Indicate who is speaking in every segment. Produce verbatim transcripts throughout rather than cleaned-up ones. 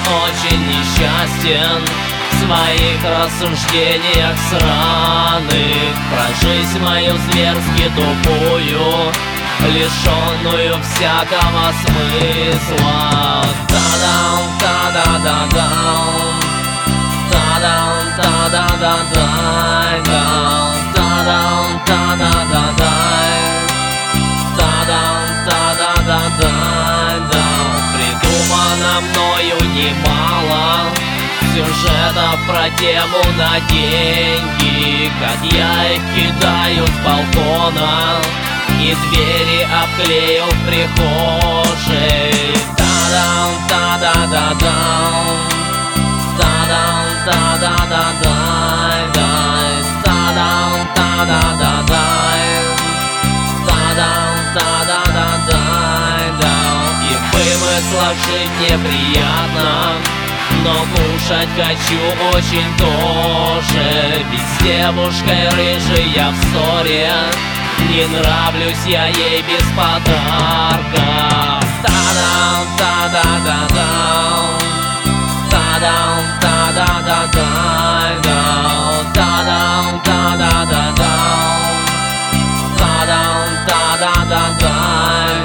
Speaker 1: очень несчастен в своих рассуждениях сраных, про жизнь мою зверски тупую, лишенную всякого смысла. Та-дам, та-да-да-дам, та-дам, та-да-да-дай, та-дам, та-да-да-дай, та-дам, та-да-да-дай. Придумано мною немало сюжетов про тему на деньги, как я их кидаю с балкона и двери обклеил в прихожей. Та-дам, та-да-да-дам, та-дам, та-да-да-дай, та-дам, та-да-да-дай, та-дам, та-да-да-дай. И вымыслов жить неприятно, но кушать хочу очень тоже. Ведь с девушкой рыжей я в ссоре, не нравлюсь я ей без подарка. Та-дам, та-да-да-дам, та-дам, та-да-да-дай, та-дам, та-да-да-дам, та-дам, та-да-да-дай.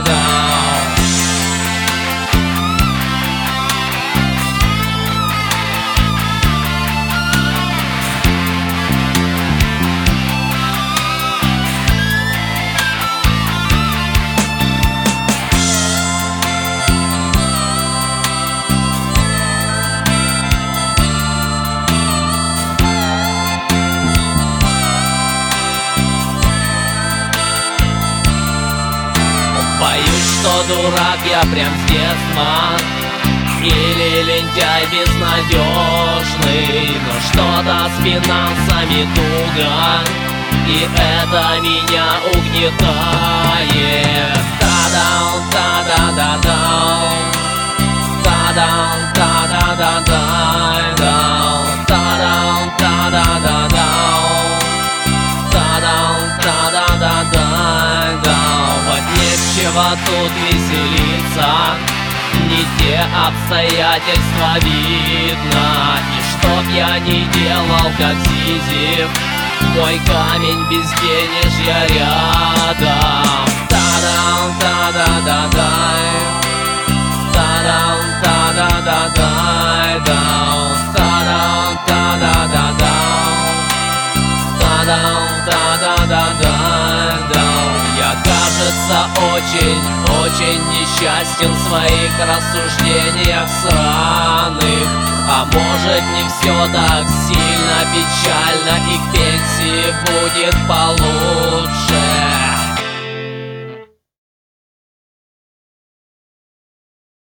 Speaker 1: Боюсь, что дурак я прям с детства, или лентяй безнадежный, но что-то с финансами туго, и это меня угнетает. Та-дам, та-да-да-дам, та-дам, та-да-да-дай, та-дам, та-да-да-дам, та-дам, та-да-да-дай. Вот нечего тут веселиться, не те обстоятельства видно. И чтоб я не делал, как Сизиф, мой камень безденежья рядом. Та-дам, та-да-да-дай, та-дам, та-да-да-дай, та-дам, та-да-да-дам, та-дам, та-да-да-дай. Я, кажется, очень, очень несчастен в своих рассуждениях сраных. А может, не все так сильно печально, и к пенсии будет получше.